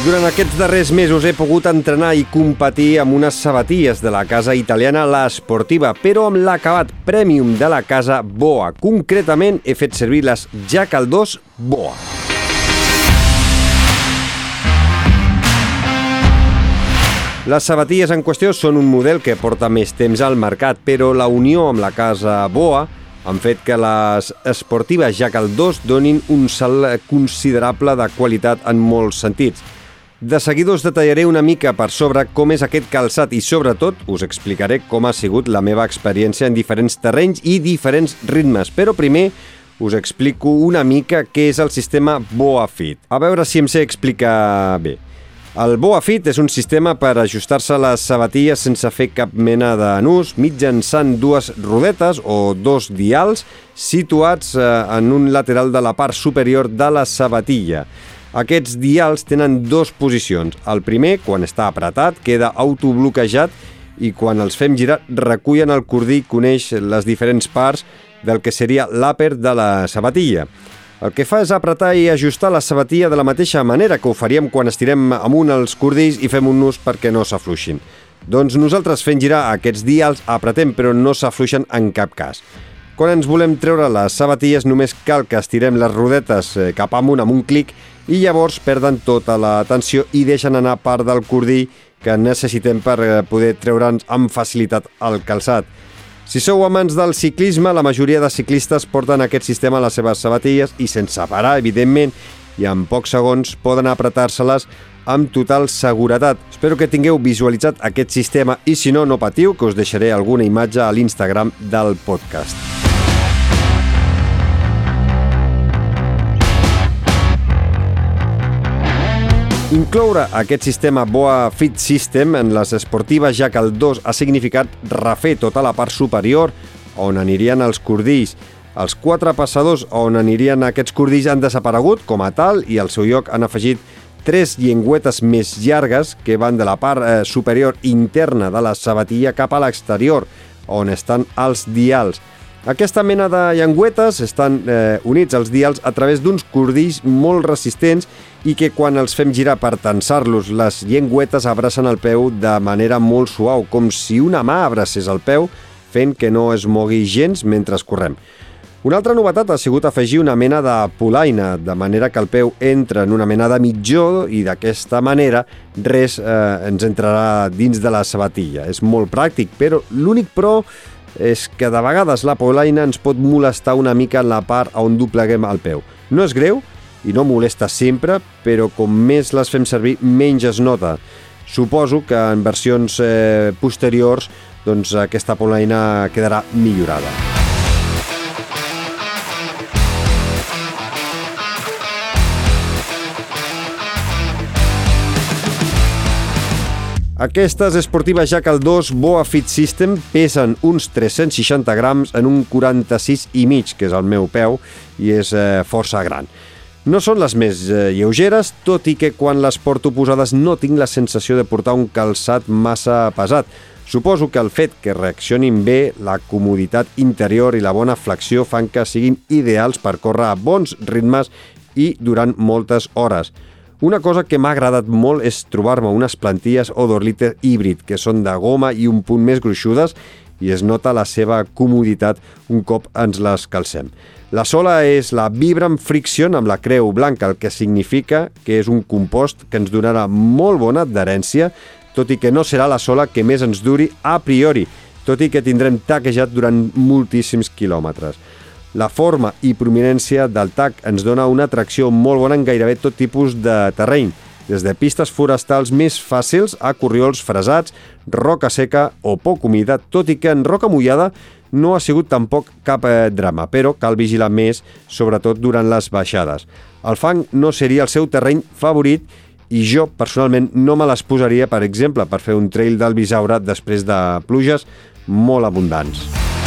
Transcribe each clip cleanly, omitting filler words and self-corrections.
Durant aquests darrers mesos he pogut entrenar i competir amb unes sabatilles de la casa italiana La Sportiva, però amb l'acabat Premium de la casa Boa. Concretament, he fet servir les Jackal 2 Boa. Les sabatilles en qüestió són un model que porta més temps al mercat, però la unió amb la casa Boa han fet que les esportives Jackal 2 donin un salt considerable de qualitat en molts sentits. De seguida us detallaré una mica per sobre com és aquest calçat i, sobretot, us explicaré com ha sigut la meva experiència en diferents terrenys i diferents ritmes. Però primer us explico una mica què és el sistema Boa Fit. A veure si em sé explicar bé. El Boa Fit és un sistema per ajustar-se a les sabatilles sense fer cap mena de nus, mitjançant dues rodetes o dos dials situats en un lateral de la part superior de la sabatilla. Aquests dials tenen dues posicions. El primer, quan està apretat, queda autobloquejat i quan els fem girar recullen el cordí i coneix les diferents parts del que seria l'àper de la sabatilla. El que fa és apretar i ajustar la sabatilla de la mateixa manera que ho faríem quan estirem amunt els cordills i fem un nus perquè no s'afluixin. Doncs nosaltres fent girar aquests dials apretem però no s'afluixen en cap cas. Quan ens volem treure les sabatilles només cal que estirem les rodetes cap amunt amb un clic i llavors perden tota la tensió i deixen anar part del cordill que necessitem per poder treure'ns amb facilitat el calçat. Si sou amants del ciclisme, la majoria de ciclistes porten aquest sistema a les seves sabatilles i sense parar, evidentment, i en pocs segons poden apretar-se-les amb total seguretat. Espero que tingueu visualitzat aquest sistema i si no, no patiu, que us deixaré alguna imatge a l'Instagram del podcast. Incloure aquest sistema Boa Fit System en les esportives Jackal 2 ha significat refer tota la part superior on anirien els cordills. Els 4 passadors on anirien aquests cordills han desaparegut com a tal i al seu lloc han afegit 3 llengüetes més llargues que van de la part superior interna de la sabatilla cap a l'exterior, on estan els dials. Aquesta mena de llengüetes estan units als dials a través d'uns cordills molt resistents i que quan els fem girar per tensar-los, les llengüetes abracen el peu de manera molt suau, com si una mà abracés el peu, fent que no es mogui gens mentre correm. Una altra novetat ha sigut afegir una mena de polaina, de manera que el peu entra en una mena de mitjó i d'aquesta manera res ens entrarà dins de la sabatilla. És molt pràctic, però l'únic pro és que de vegades la polaina ens pot molestar una mica en la part on dobleguem el peu. No és greu i no molesta sempre, però com més les fem servir, menys es nota. Suposo que en versions posteriors doncs, aquesta polaina quedarà millorada. Aquestes esportives Jackal 2 Boa Fit System pesen uns 360 grams en un 46,5, que és el meu peu, i és força gran. No són les més lleugeres, tot i que quan les porto posades no tinc la sensació de portar un calçat massa pesat. Suposo que el fet que reaccionin bé, la comoditat interior i la bona flexió fan que siguin ideals per córrer a bons ritmes i durant moltes hores. Una cosa que m'ha agradat molt és trobar-me unes plantilles Odorlite híbrid, que són de goma i un punt més gruixudes i es nota la seva comoditat un cop ens les calcem. La sola és la Vibram Friction amb la creu blanca, el que significa que és un compost que ens donarà molt bona adherència, tot i que no serà la sola que més ens duri a priori, tot i que tindrem taquejat durant moltíssims quilòmetres. La forma i prominència del tac ens dona una atracció molt bona en gairebé tot tipus de terreny, des de pistes forestals més fàcils a corriols fresats, roca seca o poc humida, tot i que en roca mullada no ha sigut tampoc cap drama, però cal vigilar més, sobretot durant les baixades. El fang no seria el seu terreny favorit i jo personalment no me les posaria, per exemple, per fer un trail del Bisaure després de pluges molt abundants.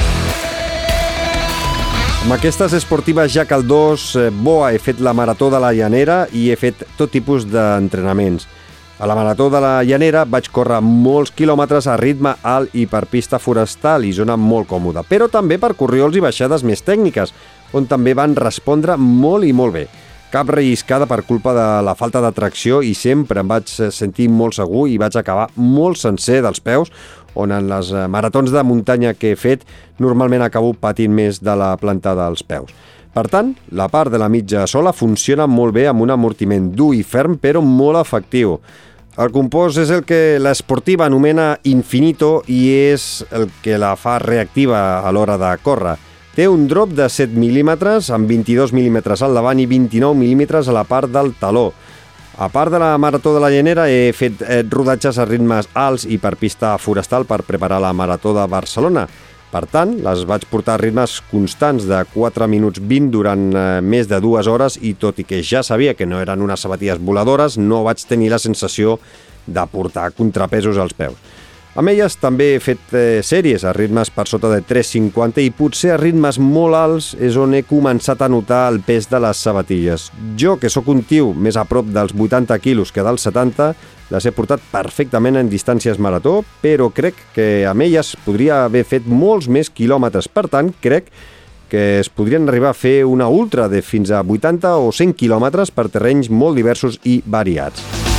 Amb aquestes esportives Jackal 2 Boa he fet la marató de la Llanera i he fet tot tipus d'entrenaments. A la marató de la Llanera vaig córrer molts quilòmetres a ritme alt i per pista forestal i zona molt còmoda, però també per corriols i baixades més tècniques, on també van respondre molt i molt bé. cap relliscada per culpa de la falta de tracció i sempre em vaig sentir molt segur i vaig acabar molt sencer dels peus, on en les maratons de muntanya que he fet normalment acabo patint més de la planta dels peus. Per tant, la part de la mitja sola funciona molt bé amb un amortiment dur i ferm, però molt efectiu. El compost és el que l'esportiva anomena infinito i és el que la fa reactiva a l'hora de córrer. Té un drop de 7 mil·límetres amb 22 mil·límetres al davant i 29 mil·límetres a la part del taló. A part de la Marató de la Llanera, he fet rodatges a ritmes alts i per pista forestal per preparar la Marató de Barcelona. Per tant, les vaig portar a ritmes constants de 4 minuts 20 durant més de 2 hores i tot i que ja sabia que no eren unes sabatilles voladores, no vaig tenir la sensació de portar contrapesos als peus. Amb elles també he fet sèries a ritmes per sota de 3,50 i potser a ritmes molt alts és on he començat a notar el pes de les sabatilles. Jo, que sóc un tio més a prop dels 80 quilos que dels 70, les he portat perfectament en distàncies marató, però crec que amb elles podria haver fet molts més quilòmetres. Per tant, crec que es podrien arribar a fer una ultra de fins a 80 o 100 quilòmetres per terrenys molt diversos i variats.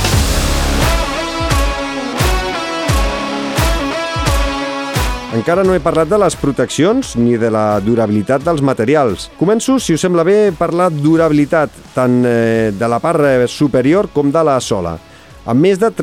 Encara no he parlat de les proteccions ni de la durabilitat dels materials. Començo, si us sembla bé, a parlar de durabilitat, tant de la part superior com de la sola. Amb més de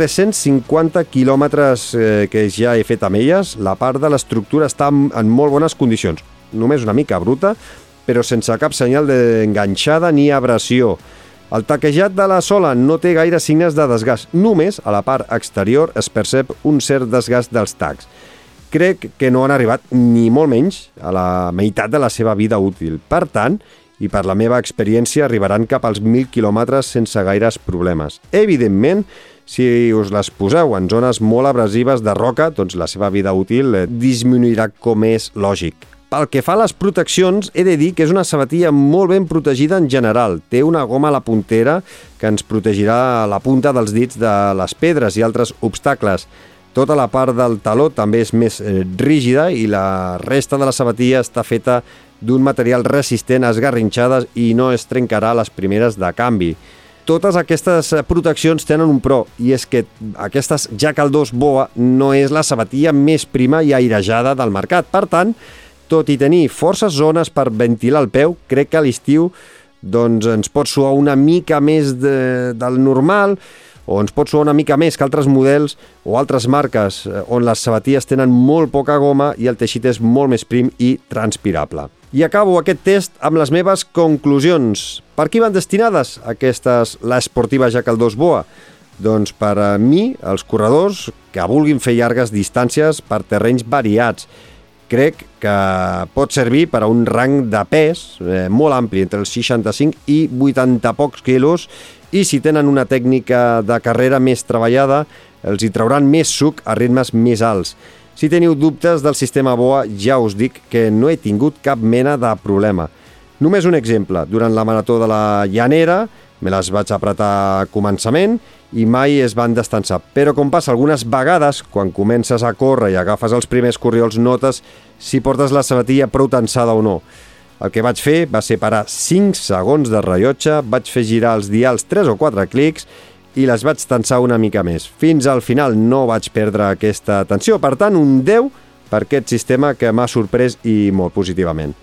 350 quilòmetres que ja he fet amb elles, la part de l'estructura està en molt bones condicions. Només una mica bruta, però sense cap senyal d'enganxada ni abrasió. El taquejat de la sola no té gaire signes de desgast. Només a la part exterior es percep un cert desgast dels tacs. Crec que no han arribat ni molt menys a la meitat de la seva vida útil. Per tant, i per la meva experiència, arribaran cap als 1.000 quilòmetres sense gaires problemes. Evidentment, si us les poseu en zones molt abrasives de roca, doncs la seva vida útil disminuirà com és lògic. Pel que fa a les proteccions, he de dir que és una sabatilla molt ben protegida en general. Té una goma a la puntera que ens protegirà la punta dels dits de les pedres i altres obstacles. Tota la part del taló també és més rígida i la resta de la sabatilla està feta d'un material resistent a esgarrinxades i no es trencarà les primeres de canvi. Totes aquestes proteccions tenen un pro, i és que aquestes Jackal 2 BOA no és la sabatilla més prima i airejada del mercat. Per tant, tot i tenir forces zones per ventilar el peu, crec que a l'estiu ens pot suar una mica més del normal, o ens pot suar una mica més que altres models o altres marques on les sabatilles tenen molt poca goma i el teixit és molt més prim i transpirable. I acabo aquest test amb les meves conclusions. Per qui van destinades aquestes l'esportiva Jackal 2 BOA? Doncs per a mi, els corredors que vulguin fer llargues distàncies per terrenys variats. Crec que pot servir per a un rang de pes molt ampli, entre els 65 i 80 pocs quilos, i si tenen una tècnica de carrera més treballada, els hi trauran més suc a ritmes més alts. Si teniu dubtes del sistema BOA, ja us dic que no he tingut cap mena de problema. Només un exemple, durant la Marató de la Llanera, me les vaig apretar a començament i mai es van destensar. Però com passa algunes vegades, quan comences a córrer i agafes els primers corriols, notes si portes la sabatilla prou tensada o no. El que vaig fer va ser parar 5 segons de rellotge, vaig fer girar els dials 3 o 4 clics i les vaig tensar una mica més. Fins al final no vaig perdre aquesta tensió, per tant, un 10 per aquest sistema que m'ha sorprès i molt positivament.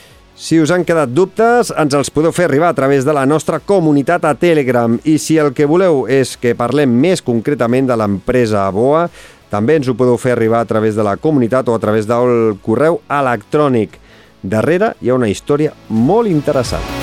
Si us han quedat dubtes, ens els podeu fer arribar a través de la nostra comunitat a Telegram, i si el que voleu és que parlem més concretament de l'empresa BOA, també ens ho podeu fer arribar a través de la comunitat o a través del correu electrònic. Darrere hi ha una història molt interessant.